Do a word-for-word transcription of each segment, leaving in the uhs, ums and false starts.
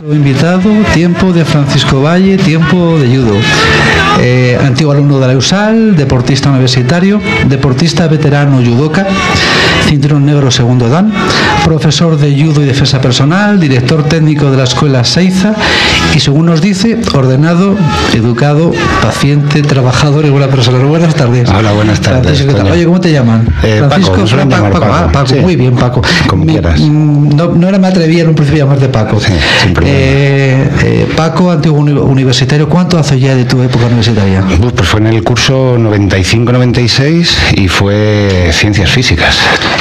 Nuestro invitado, tiempo de Francisco Valle, tiempo de judo. Eh, antiguo alumno de la USAL, deportista universitario, deportista veterano judoka, cinturón negro segundo dan, profesor de judo y defensa personal, director técnico de la escuela Seiza y, según nos dice, ordenado, educado, paciente, trabajador y buena persona. Buenas tardes. Hola, buenas tardes. Oye, ¿cómo te llaman? Eh, Francisco, Paco, Paco, Paco, Paco. Ah, Paco. Sí. Muy bien, Paco. Como me, quieras. No, no era me atrevía en un principio a llamarte Paco. Sí, sin problema. Eh, eh, Paco, antiguo uni universitario, ¿cuánto hace ya de tu época universitaria? Uf, pues fue en el curso noventa y cinco noventa y seis y fue Ciencias Físicas.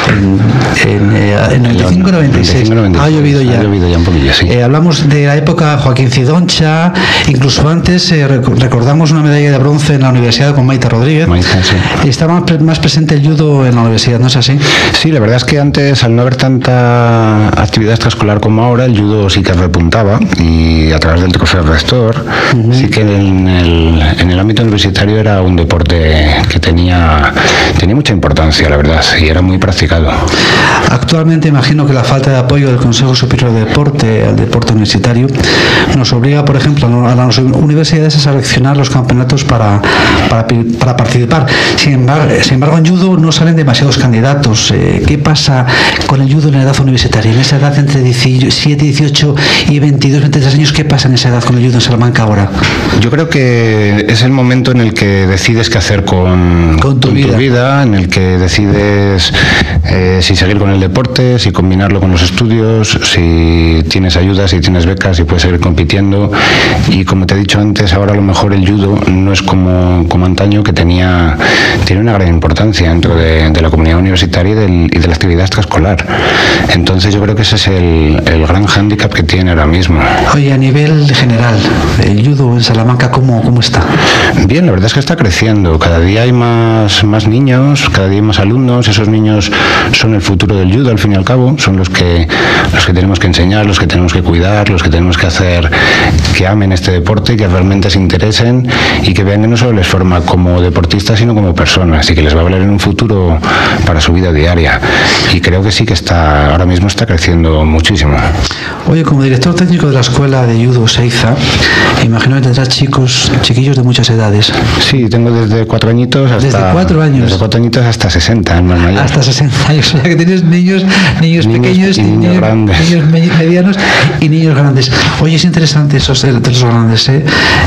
En, en, eh, en noventa y cinco noventa y seis. Ha llovido ya. Ha llovido ya un poquillo, sí. Eh, hablamos de la época Joaquín Cidoncha, incluso antes eh, rec recordamos una medalla de bronce en la universidad con Maite Rodríguez. Maite, sí. Estaba más, pre más presente el judo en la universidad, ¿no es así? Sí, la verdad es que antes, al no haber tanta actividad extraescolar como ahora, el judo sí que repuntaba, y a través del trofeo rector, uh-huh. sí que en el, en el ámbito universitario era un deporte que tenía, tenía mucha importancia, la verdad, y era muy practicado. Actualmente imagino que la falta de apoyo del Consejo Superior de Deporte al deporte universitario nos obliga, por ejemplo, a las universidades a seleccionar los campeonatos para, para, para participar. Sin embargo, sin embargo, en judo no salen demasiados candidatos. Eh, ¿Qué pasa con el judo en la edad universitaria? En esa edad entre diecisiete, dieciocho y veintidós, veintitrés años, ¿qué pasa en esa edad con el judo en Salamanca ahora? Yo creo que es el momento en el que decides qué hacer con, con, tu, con vida. tu vida, en el que decides eh, si seguir con el deporte, si combinarlo con los estudios, si tienes ayudas, si tienes becas, si puedes seguir compitiendo. Y como te he dicho antes, ahora a lo mejor el judo no es como, como antaño, que tenía, tiene una gran importancia dentro de, de la comunidad universitaria y, del, y de la actividad extraescolar. Entonces yo creo que ese es el, el gran hándicap que tiene ahora mismo. Oye, a nivel general, el judo en Salamanca, ¿cómo, cómo está? Bien, la verdad es que está creciendo. Cada día hay más, más niños, cada día hay más alumnos. Esos niños son el futuro del judo, al fin y al cabo. Son los que, los que tenemos que enseñar, los que tenemos que cuidar, los que tenemos que hacer que amen este deporte, que realmente se interesen y que vean que no solo les forma como deportistas, sino como personas, y que les va a valer en un futuro para su vida diaria. Y creo que sí que está, ahora mismo está creciendo muchísimo. Oye, como director técnico de la escuela de judo Seiza, imagino que tendrás chicos, chiquillos de muchas edades. Sí, tengo desde cuatro añitos hasta... ¿Desde cuatro años? Desde cuatro añitos hasta sesenta, en más mayor. Hasta sesenta años, o sea que tienes niños, niños, niños pequeños, y niños, niños grandes. Niños medianos y niños grandes. Oye, es interesante esos de los grandes, ¿eh?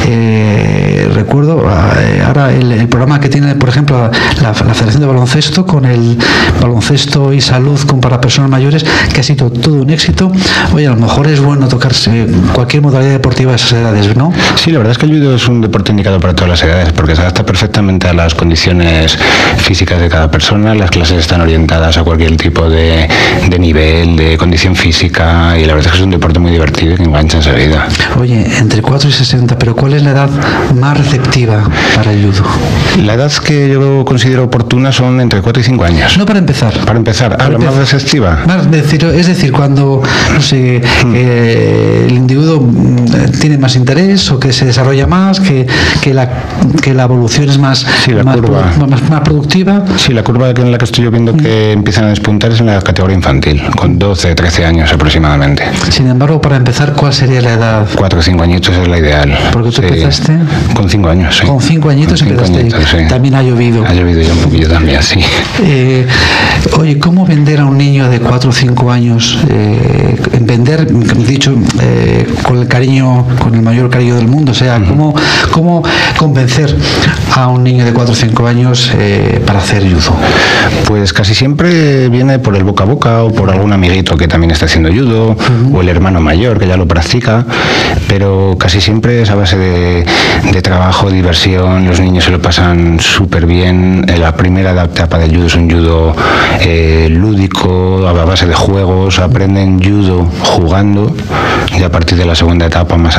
Eh, recuerdo eh, ahora el, el programa que tiene, por ejemplo, la, la Federación de Baloncesto, con el baloncesto y salud con para personas mayores, que ha sido todo un éxito. Oye, a lo mejor es bueno tocarse cualquier modalidad deportiva a esas edades, ¿no? Sí, la verdad es que el judo es un deporte indicado para todas las edades, porque se adapta perfectamente a las condiciones físicas de cada persona. Las clases están orientadas a cualquier tipo de, de nivel, de condición física, y la verdad es que es un deporte muy divertido y que engancha enseguida. Oye, entre cuatro y sesenta, pero ¿cuál es la edad más receptiva para el judo? La edad que yo considero oportuna son entre cuatro y cinco años. No, para empezar. Para empezar, ¿a la más receptiva? Más, decir, es decir, cuando, no sé, hmm. eh, el individuo tiene más interés o que se desarrolla más, que, que, la, que la evolución es más, sí, la más, curva. Produ más, más productiva. Sí, la curva en la que estoy yo viendo que hmm. empiezan a despuntar es en la categoría infantil, con doce, trece años aproximadamente. Sin embargo, para empezar, ¿cuál sería la edad? cuatro o cinco añitos es la ideal. Porque tú sí. empezaste... Con cinco años, sí. Con cinco añitos con cinco empezaste. Añitos, sí. También ha llovido. Ha llovido ya un poquillo también, sí. Eh, oye, ¿cómo vender a un niño de cuatro o cinco años? Eh, vender, dicho, eh, con el cariño, con el mayor cariño del mundo. O sea, uh-huh. ¿cómo, cómo convencer a un niño de cuatro o cinco años eh, para hacer judo? Pues casi siempre viene por el boca a boca, o por algún amiguito que también está haciendo judo, uh-huh. o el hermano mayor que ya lo practica, pero casi siempre es a base de, de trabajo, diversión. Los niños se lo pasan súper bien. La primera etapa del judo es un judo eh, lúdico, a base de juegos, aprenden judo jugando, y a partir de la segunda etapa, más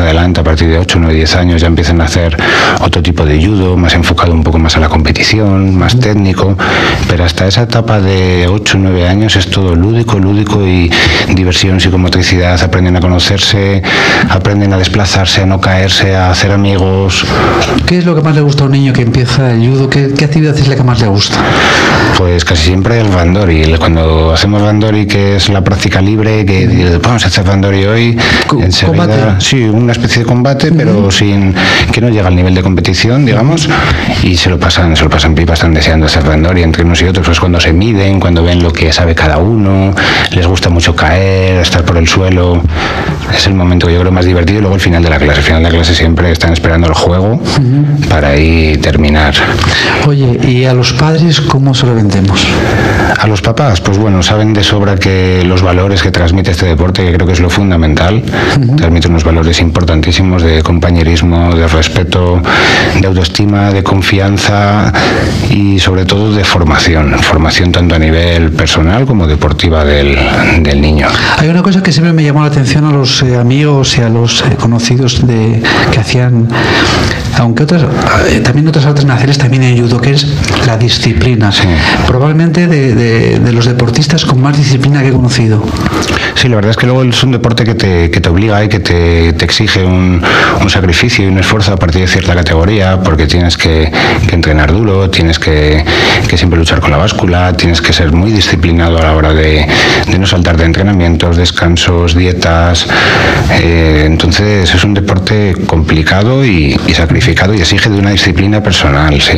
adelante, a partir de ocho, nueve, diez años, ya empiezan a hacer otro tipo de judo, más enfocado un poco más a la competición, más técnico, pero hasta esa etapa de ocho, nueve años es todo lúdico, lúdico y diversión, psicomotricidad, aprenden a conocerse, aprenden a desplazarse, a no caerse, a hacer amigos. ¿Qué es lo que más le gusta a un niño que empieza el judo? ¿Qué, qué actividad es la que más le gusta? Pues casi siempre el bandori. Cuando hacemos bandori, que es la práctica libre, que mm. vamos a hacer bandori hoy, enseguida, ¿combate? Sí, una especie de combate, mm. pero sin que no llega al nivel de competición, digamos, y se lo pasan, se lo pasan pipa, están deseando hacer bandori entre unos y otros, pues cuando se miden, cuando ven lo que sabe cada uno, les gusta mucho caer, estar por el suelo, es el momento que yo creo más divertido, y luego el final de la clase. El final de la clase siempre están esperando el juego uh-huh. para ahí terminar. Oye, ¿y a los padres cómo se lo vendemos? A los papás, pues bueno, saben de sobra que los valores que transmite este deporte, que creo que es lo fundamental, uh-huh. transmite unos valores importantísimos de compañerismo, de respeto, de autoestima, de confianza y sobre todo de formación, formación tanto a nivel personal como deportiva del, del niño. Hay una cosa que siempre me llamó la atención a los eh, amigos y a los eh, conocidos de que hacían, aunque otras, eh, también otras artes marciales también en judo, que es la disciplina. Sí. Probablemente de, de, de los deportistas con más disciplina que he conocido. Sí, la verdad es que luego es un deporte que te, que te obliga y que te, te exige un, un sacrificio y un esfuerzo a partir de cierta categoría, porque tienes que, que entrenar duro, tienes que, que siempre luchar con la báscula, tienes que ser muy disciplinado a la hora de, de no saltar de entrenamientos, descansos, dietas. Eh, entonces es un deporte complicado y, y sacrificado y exige de una disciplina personal, sí.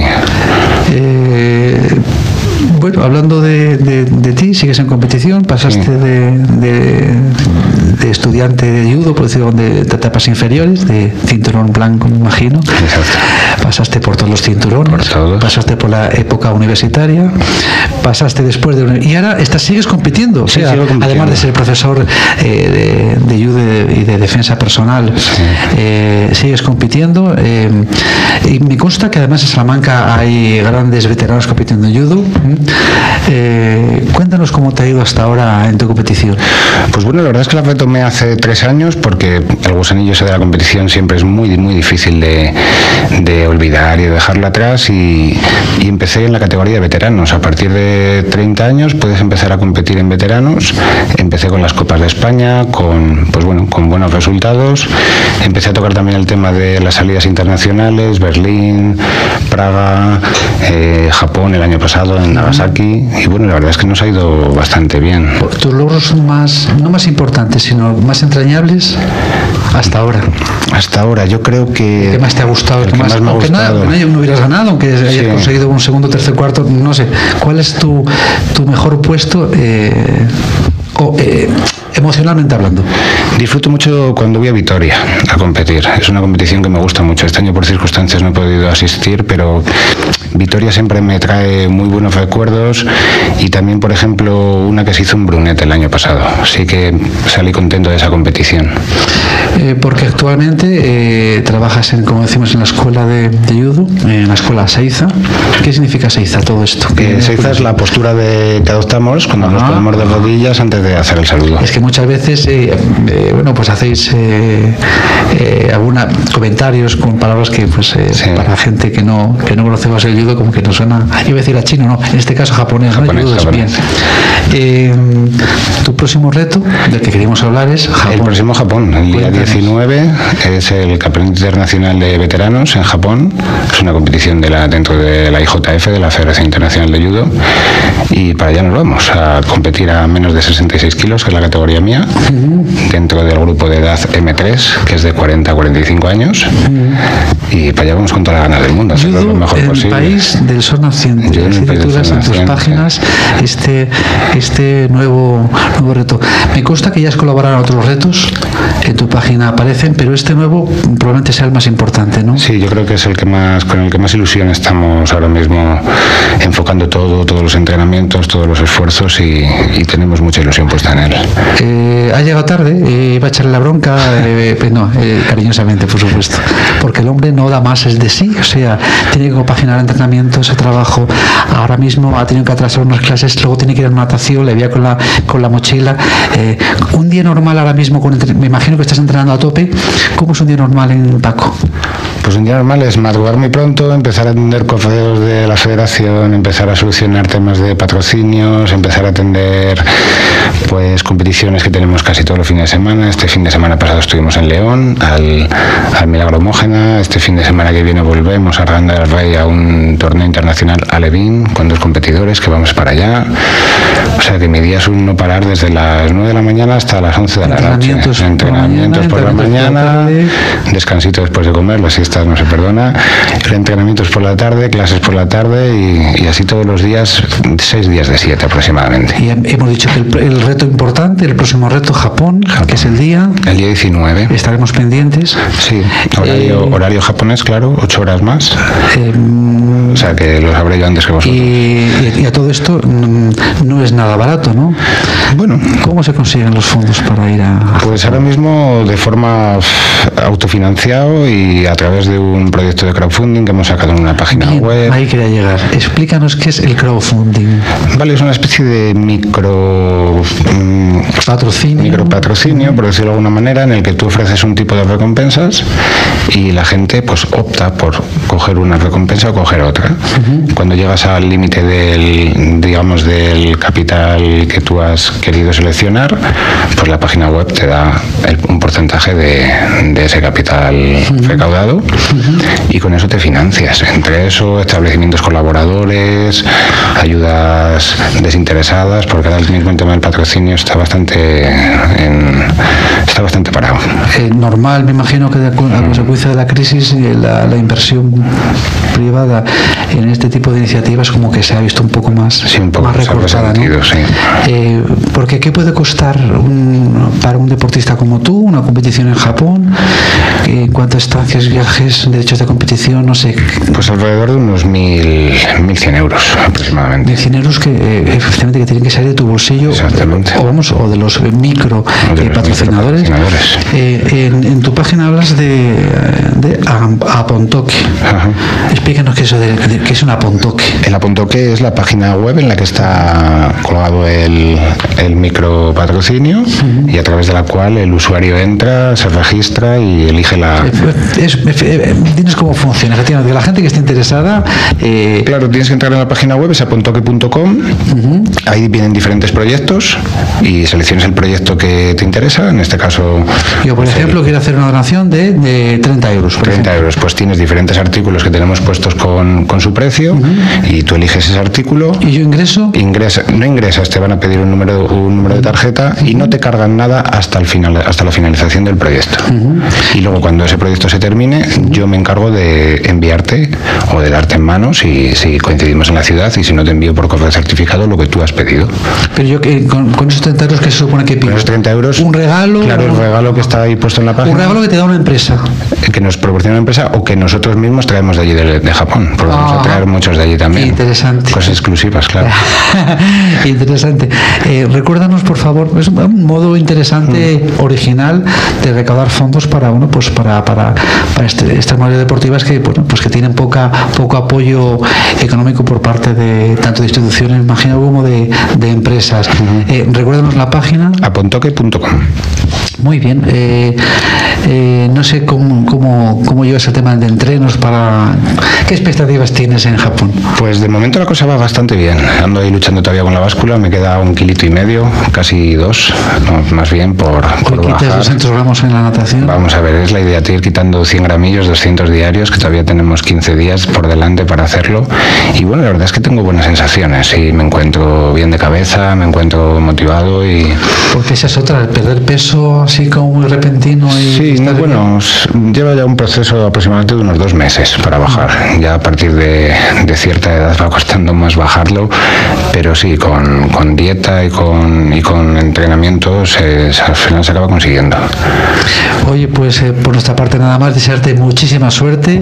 Eh... Bueno, hablando de, de, de ti, sigues en competición, pasaste sí. de, de, de estudiante de judo, por decirlo, de, de etapas inferiores, de cinturón blanco, me imagino. Exacto. Pasaste por todos los cinturones, por todos. Pasaste por la época universitaria, pasaste después de... Y ahora estás, sigues compitiendo, o sea, sí, compitiendo. Además de ser profesor eh, de, de judo y de defensa personal, sí. eh, sigues compitiendo. Eh, y me consta que además en Salamanca hay grandes veteranos compitiendo en judo. Eh, cuéntanos cómo te ha ido hasta ahora en tu competición. Pues bueno, la verdad es que la retomé hace tres años porque el gusanillo ese de la competición siempre es muy muy difícil de, de olvidar y de dejarlo atrás, y, y empecé en la categoría de veteranos. A partir de treinta años puedes empezar a competir en veteranos. Empecé con las Copas de España, con, pues bueno, con buenos resultados. Empecé a tocar también el tema de las salidas internacionales, Berlín, Praga, eh, Japón el año pasado en Nagasaki, y bueno, la verdad es que nos ha ido bastante bien. ¿Tus logros son más, no más importantes, sino más entrañables hasta ahora? Hasta ahora, yo creo que... ¿Qué más te ha gustado? El que más, más me ha aunque gustado. Nada, no hubieras ganado, aunque hayas sí. conseguido un segundo, tercer, cuarto, no sé. ¿Cuál es tu, tu mejor puesto eh, o, eh, emocionalmente hablando? Disfruto mucho cuando voy a Vitoria a competir. Es una competición que me gusta mucho. Este año por circunstancias no he podido asistir, pero Vitoria siempre me trae muy buenos recuerdos, y también, por ejemplo, una que se hizo en Brunet el año pasado. Así que salí contento de esa competición. Eh, porque actualmente eh, trabajas, en, como decimos, en la escuela de, de judo, en la escuela Seiza. ¿Qué significa Seiza, todo esto? Eh, Seiza es la postura de, que adoptamos cuando ah. nos ponemos de rodillas antes de hacer el saludo. Es que muchas veces, eh, eh, bueno, pues hacéis eh, eh, alguna comentarios con palabras que, pues, eh, sí. para la gente que no que no conocemos el judo, como que nos suena, iba a decir a chino, no, en este caso japonés, japonés ¿no? El judo japonés. Es bien. Eh, tu próximo reto del que queríamos hablar es Japón. El próximo Japón, el día diecinueve, es el Campeonato Internacional de Veteranos en Japón. Es una competición de la, dentro de la I J F, de la Federación Internacional de Judo, y para allá nos vamos a competir a menos de sesenta y seis kilos, que es la categoría mía, uh-huh. dentro del grupo de edad eme tres, que es de cuarenta a cuarenta y cinco años, uh-huh. y para allá vamos con toda la ganas del mundo, hacerlo lo mejor en posible. El país del sol naciente, así titulas en tus páginas este, este nuevo, nuevo reto. Me consta que ya has colaborado en otros retos, en tu página aparecen, pero este nuevo probablemente sea el más importante, ¿no? Sí, yo creo que es el que más, con el que más ilusión estamos ahora mismo enfocando todo, todos los entrenamientos, todos los esfuerzos, y, y tenemos mucha ilusión puesta en él. Eh, ha llegado tarde, eh, iba a echarle la bronca, eh, pues no, eh, cariñosamente, por supuesto, porque el hombre no da más es de sí, o sea, tiene que compaginar entrenamientos, ese trabajo. Ahora mismo ha tenido que atrasar unas clases, luego tiene que ir a natación, le veía con la, con la mochila. Eh, un día normal ahora mismo, con, me imagino que estás entrenando entrenando a tope. ¿Cómo es un día normal en Paco? Pues un día normal es madrugar muy pronto, empezar a atender correos de la federación, empezar a solucionar temas de patrocinios, empezar a atender pues competiciones que tenemos casi todos los fines de semana. Este fin de semana pasado estuvimos en León, al, al Milagro Mógena. Este fin de semana que viene volvemos a Arganda del Rey a un torneo internacional Alevín con dos competidores que vamos para allá. O sea que mi día es un no parar desde las nueve de la mañana hasta las once de la noche. Entrenamientos, entrenamientos por la mañana, descansito después de comer, la siesta no se perdona, entrenamientos por la tarde, clases por la tarde y, y así todos los días, seis días de siete aproximadamente. Y hemos dicho que el, el reto importante, el próximo reto, Japón, Japón, que es el día... El día diecinueve. Estaremos pendientes. Sí, horario, eh, horario japonés, claro, ocho horas más. Eh, o sea que lo sabré yo antes que vosotros. Y, y a todo esto no es nada barato, ¿no? Bueno. ¿Cómo se consiguen los fondos para ir a...? Pues ahora mismo de forma autofinanciado y a través de un proyecto de crowdfunding que hemos sacado en una página Bien, web. Ahí quería llegar. Explícanos qué es el crowdfunding. Vale, es una especie de micro... Mmm, patrocinio. Micro patrocinio, por decirlo de alguna manera, en el que tú ofreces un tipo de recompensas y la gente pues opta por coger una recompensa o coger otra. Uh-huh. Cuando llegas al límite del, digamos, del capital que tú has querido seleccionar, pues la página web te da el, un porcentaje de, de ese capital uh-huh. recaudado. Uh-huh. Y con eso te financias. Entre eso, establecimientos colaboradores, ayudas desinteresadas, porque ahora mismo el tema del patrocinio está bastante en, está bastante parado. Eh, normal, me imagino que de, a consecuencia de la crisis la, la inversión privada en este tipo de iniciativas como que se ha visto un poco más, sí, un poco más recortada, sentido, ¿no? Sí. Eh, porque ¿qué puede costar un, para un deportista como tú una competición en Japón? En cuanto a estancias, viajes, derechos de competición, no sé. Pues alrededor de unos mil, mil cien euros aproximadamente. Mil cien euros que eh, efectivamente que tienen que salir de tu bolsillo. Exactamente. O vamos, o de los micro de eh, los patrocinadores. Micro patrocinadores. Eh, en, en tu página hablas de, de Apontoque. Ajá. Explícanos qué es eso de, de qué es un Apontoque. El Apontoque es la página web en la que está colgado el, el micro patrocinio uh-huh. y a través de la cual el usuario entra, se registra y elige la... Es, es, dinos cómo funciona, efectivamente, la gente que esté interesada... Eh... Claro, tienes que entrar en la página web, es apontoque punto com, uh-huh. ahí vienen diferentes proyectos y seleccionas el proyecto que te interesa, en este caso... Yo, por ejemplo, el... quiero hacer una donación de, de treinta euros. treinta ejemplo. euros, pues tienes diferentes artículos que tenemos puestos con, con su precio uh-huh. y tú eliges ese artículo. ¿Y yo ingreso? Ingresa, no ingresas, te van a pedir un número, un número de tarjeta uh-huh. y no te cargan nada hasta el final, hasta la finalización del proyecto. Uh-huh. Y luego cuando ese proyecto se termine, uh-huh. yo me encargo de enviarte o de darte en mano si, si coincidimos en la ciudad y si no te envío por correo certificado lo que tú has pedido. Pero yo que con, con esos treinta euros, ¿qué se supone que pido? Con esos treinta euros, un regalo. Claro, el regalo que está ahí puesto en la página. Un regalo que te da una empresa. Que nos proporciona una empresa o que nosotros mismos traemos de allí de, de Japón. Porque ah, vamos a traer muchos de allí también. Interesante. Cosas exclusivas, claro. Interesante. Eh, recuérdanos, por favor, es un modo interesante, mm. original de recaudar fondos para uno, pues para para, para este, estas modalidades deportivas que bueno, pues que tienen poca poco apoyo económico por parte de tanto de instituciones, imagino, como de, de empresas. Mm. Eh, recuérdanos la página. apontoque punto com. Muy bien. Eh, eh, no sé cómo, cómo, cómo llevas el tema de entrenos para... ¿Qué expectativas tienes en Japón? Pues de momento la cosa va bastante bien. Ando ahí luchando todavía con la báscula, me queda un kilito y medio, casi dos, no, más bien por, por ¿Quitas bajar. doscientos gramos en la natación? Vamos a ver, es la idea, ir quitando cien gramillos, doscientos diarios, que todavía tenemos quince días por delante para hacerlo. Y bueno, la verdad es que tengo buenas sensaciones y me encuentro bien de cabeza, me encuentro motivado y... Porque esa es otra, el perder peso así como muy repentino y... Sí, no, bueno, lleva ya un proceso aproximadamente de unos dos meses para bajar. Ya a partir de, de cierta edad va costando más bajarlo, pero sí, con, con dieta y con, y con entrenamiento se, se, al final se acaba consiguiendo. Oye, pues eh, por nuestra parte nada más, desearte muchísima suerte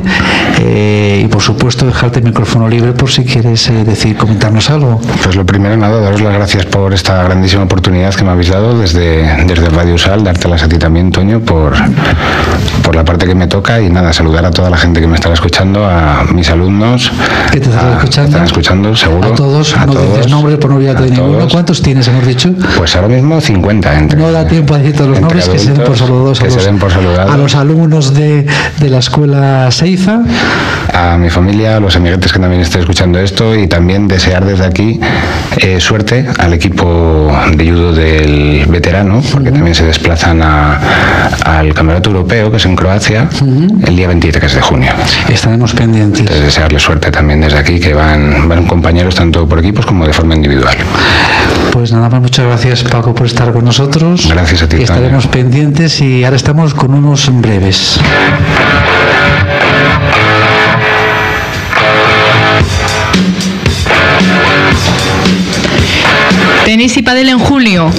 eh, y por supuesto dejarte el micrófono libre por si quieres eh, decir, comentarnos algo. Pues lo primero, nada, daros las gracias por esta grandísima oportunidad que me habéis dado desde, desde Radio Sal, dártelas a ti también, Toño, por, por la parte que me toca, y nada, saludar a toda la gente que me estará escuchando, a mis alumnos que te están a, escuchando, están escuchando seguro, a todos, a no todos, dices nombres por no olvidarte de ninguno. todos. ¿Cuántos tienes, hemos dicho? Pues ahora mismo cincuenta. Entre, no da tiempo a decir todos los nombres, adultos, que se den por saludados a, que los, se den por saludados. a los alumnos de, de la escuela Seiza, a mi familia, a los amiguetes que también estén escuchando esto, y también desear desde aquí eh, suerte al equipo de judo del veterano, porque uh-huh. también se desplazan a, al Campeonato Europeo, que es en Croacia, uh-huh. el día veintitrés de junio. Estaremos pendientes. Entonces, desearles suerte también desde aquí, que van, van compañeros tanto por equipos como de forma individual. Pues nada más, muchas gracias, Paco, por estar con nosotros. Gracias a ti. Estaremos Tania. pendientes, y ahora estamos con unos breves. Tenis y pádel en julio.